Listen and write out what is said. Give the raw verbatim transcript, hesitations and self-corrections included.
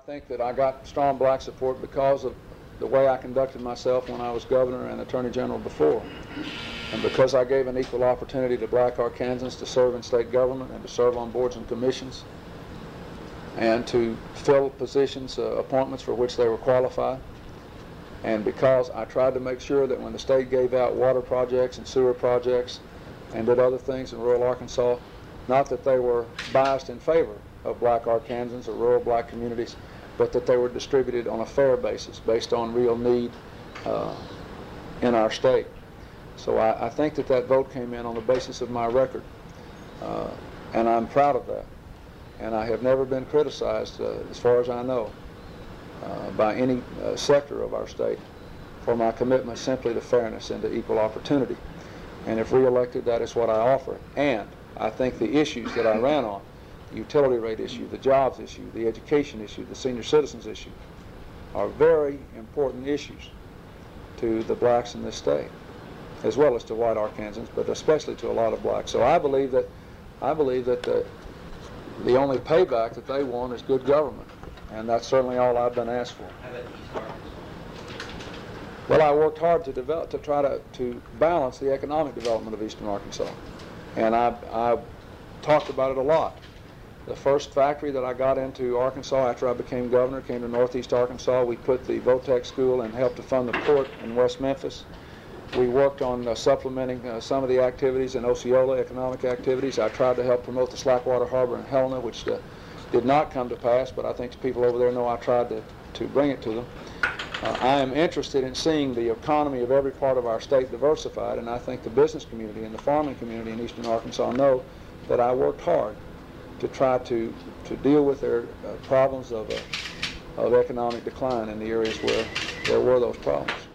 think that I got strong black support because of the way I conducted myself when I was governor and attorney general before. And because I gave an equal opportunity to black Arkansans to serve in state government and to serve on boards and commissions and to fill positions, uh, appointments for which they were qualified. And because I tried to make sure that when the state gave out water projects and sewer projects and did other things in rural Arkansas, not that they were biased in favor of black Arkansans or rural black communities, but that they were distributed on a fair basis based on real need uh, in our state. So I, I think that that vote came in on the basis of my record, uh, and I'm proud of that. And I have never been criticized, uh, as far as I know, uh, by any uh, sector of our state for my commitment simply to fairness and to equal opportunity. And if re-elected, that is what I offer. And I think the issues that I ran on, the utility rate issue, the jobs issue, the education issue, the senior citizens issue, are very important issues to the blacks in this state, as well as to white Arkansans, but especially to a lot of blacks. So I believe that I believe that the, the only payback that they want is good government, and that's certainly all I've been asked for. How about East Arkansas? Well, I worked hard to develop to try to to balance the economic development of Eastern Arkansas, and I I talked about it a lot. The first factory that I got into Arkansas after I became governor came to Northeast Arkansas. We put the Votech School and helped to fund the port in West Memphis. We worked on uh, supplementing uh, some of the activities in Osceola, economic activities. I tried to help promote the Slackwater Harbor in Helena, which uh, did not come to pass, but I think the people over there know I tried to, to bring it to them. Uh, I am interested in seeing the economy of every part of our state diversified, and I think the business community and the farming community in Eastern Arkansas know that I worked hard to try to, to deal with their uh, problems of, uh, of economic decline in the areas where there were those problems.